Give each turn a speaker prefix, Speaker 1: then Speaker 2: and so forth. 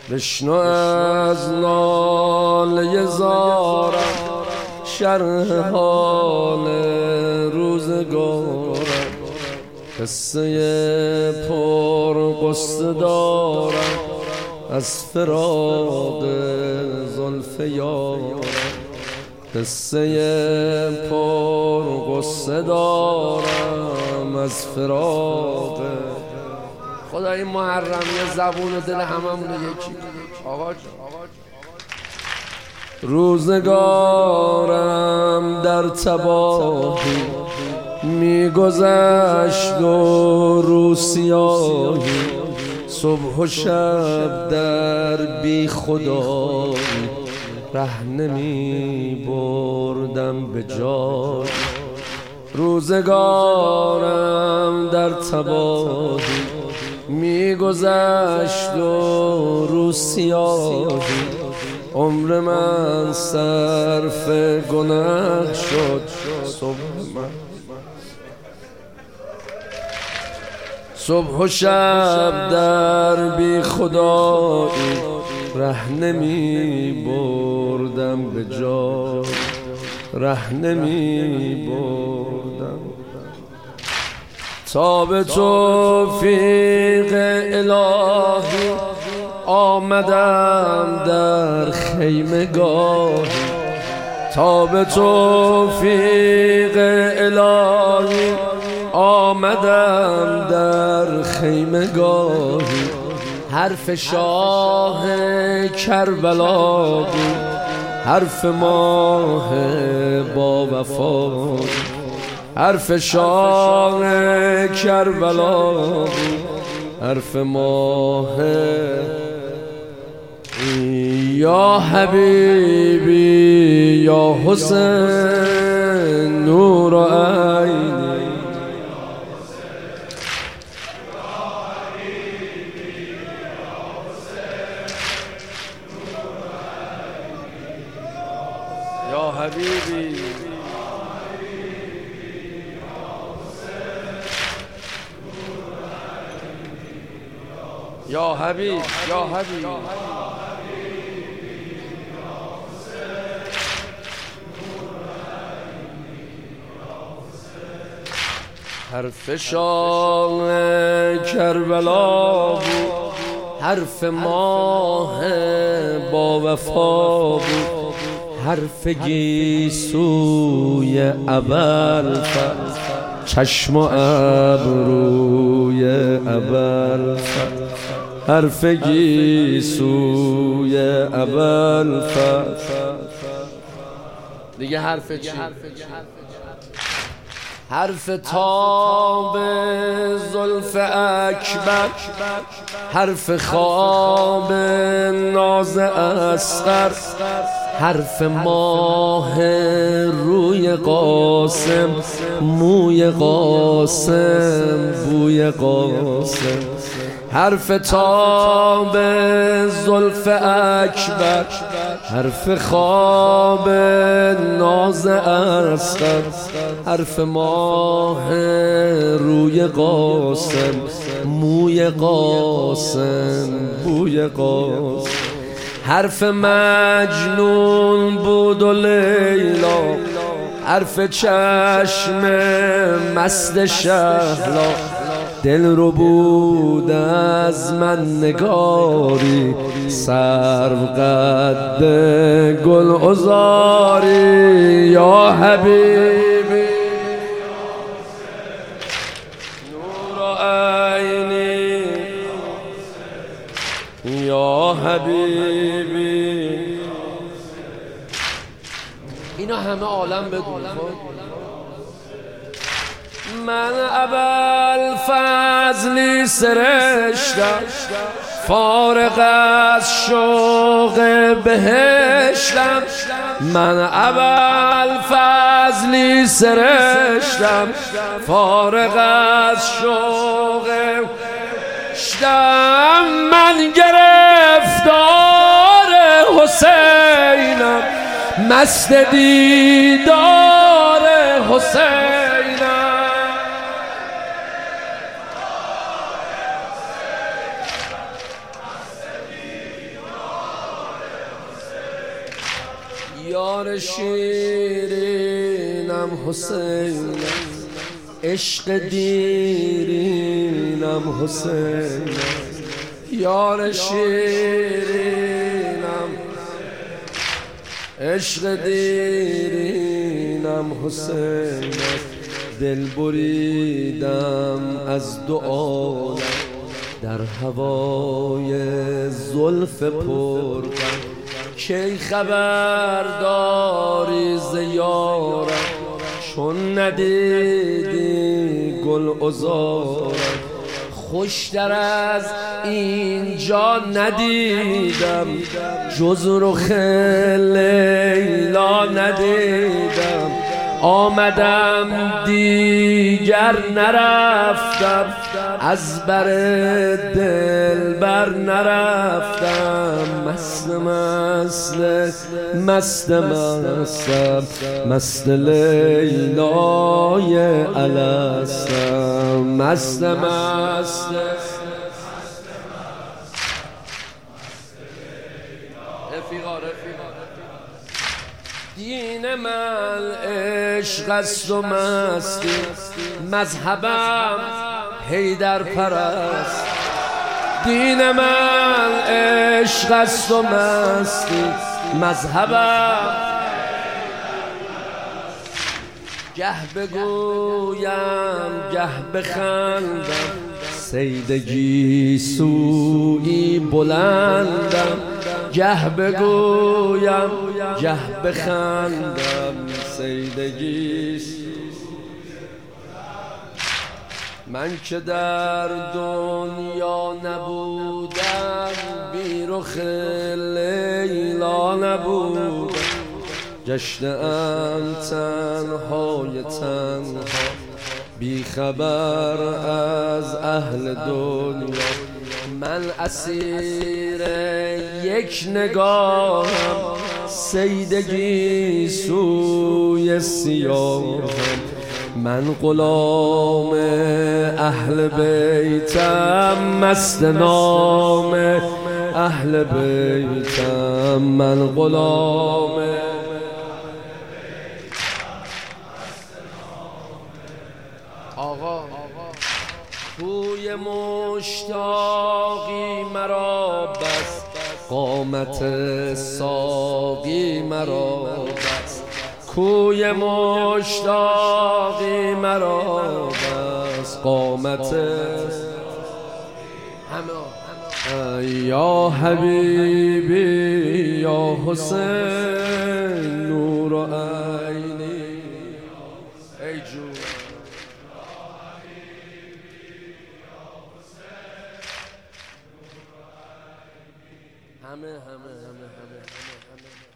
Speaker 1: بشنو از ناله زارم شرح حال روزگارم، قصه پر قصه دارم از فراق زلف یارم، قصه پر قصه دارم از فراق. خدا این محرمیه زبون و دل هممون یکی. آقا روزگارم در تباهی میگذشت و روسیاهی، صبح و شب در بی خدایی ره نمی بردم به جای. روزگارم در تباهی میگذشت و روسیاهی، عمر من صرف گناه شد. صبح و شب در بی خدایی ره نمی بردم به جای، ره نمی بردم تا به توفیق الهی آمدم در خیمگاهی، تا به توفیق الهی آمدم در خیمگاهی. حرف شاه کربلا بود، حرف ماه با وفا، حرف شاه کربلا بود، حرف ماه. یا حبیبی یا حسین نور عینی، یا حبیبی یا حبیب یا حبیب حرف شاه کربلا بود، حرف ماه با وفا بود، حرف گیسوی ابوالفضل، چشم و ابروی ابوالفضل، حرف گیسوی ابوالفضل. دیگه حرف چی؟ حرف تاب زلف اکبر، حرف خواب ناز اصغر، حرف ماه روی قاسم، موی قاسم بوی قاسم، حرف تاب زلف اکبر، حرف خواب ناز اصغر، حرف ماه روی قاسم، موی قاسم بوی قاسم، حرف مجنون بود و لیلا، حرف چشم مست شهلا، دل رو بود از من نگاری، سرو قد گل عذاری. یا حبیبی نور عینی، یا حبیبی. اینا همه عالم بدونه. من ابوالفضلی سرشتم، فارغ از شوق بهشتم. من ابوالفضلی سرشتم، فارغ از شوق بهشتم. من گرفتار حسینم، مست دیدار حسینم. یار شیرینم حسین، عشق دیرینم حسین، یار شیرینم عشق دیرینم حسین، دل بریدم از دو عالم در هوای زلف پرغم، کی خبر داری ز یارم چون ندیدی گل عذارم، خوشتر از اینجا ندیدم جز رخ لیلا ندیدم، آمدم دیگر نرفتم از بر دلبر نرفتم، مست لیلای الستم، مست دین من عشق است و مستی، مذهبم حیدر پرست، دین من عشق است و مستی، مذهبم گه بگویم گه بخندم، صید گیسویی بلندم، گه بگویم گه بخندم، صید گیسویی. من که در دنیا نبودم بی رخ لیلا نبودم، گشتم تنهای تنها بی خبر از اهل دنیا، من اسیر یک نگاهم صید گیسوی سیاهم، من غلام اهل بیتم مست نام اهل بیتم، من غلام آقا کوی مشتاقی مرا بس، قامت ساقی مرا بس، کوی مشتاقی مرا بس، قامت یا حبیبی یا حسین نور عینی، ای جون همه